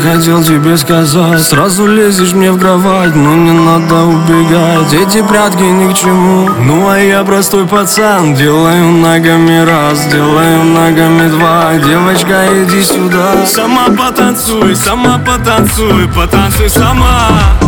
хотел тебе сказать. Сразу лезешь мне в кровать, но не надо убегать. Эти прятки ни к чему. Ну а я простой пацан, делаю ногами раз, делаю ногами два. Девочка, иди сюда. Сама потанцуй, потанцуй сама.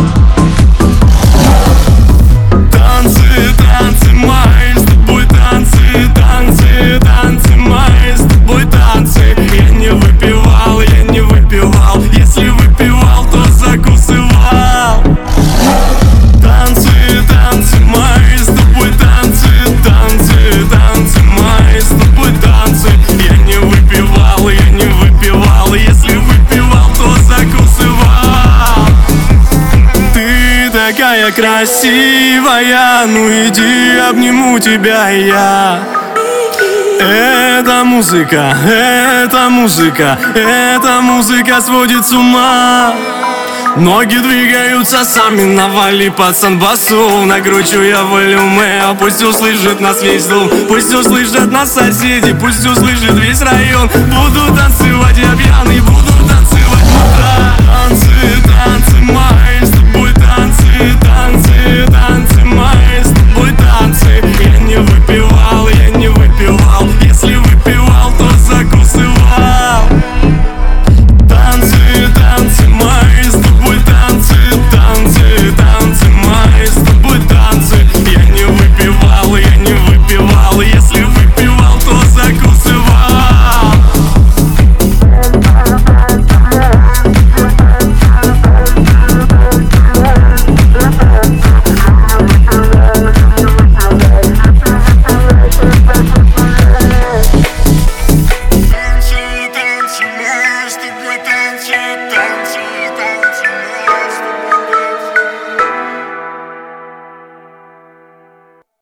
Танцы, танцы мои, с тобой танцы, танцы, танцы мои, с тобой танцы. Я не выпивал, если выпивал, то закусывал. Танцы, танцы мои, с тобой танцы, танцы, танцы мои, с тобой танцы. Я не выпивал, если выпивал, то закусывал. Ты такая красивая, ну иди, обниму тебя я. Эта музыка сводит с ума. Ноги двигаются сами, навали, пацан, басу. Накручу я волюме, пусть услышит нас весь дом. Пусть услышат нас соседи, пусть услышит весь район. Буду танцевать, я пьяный, буду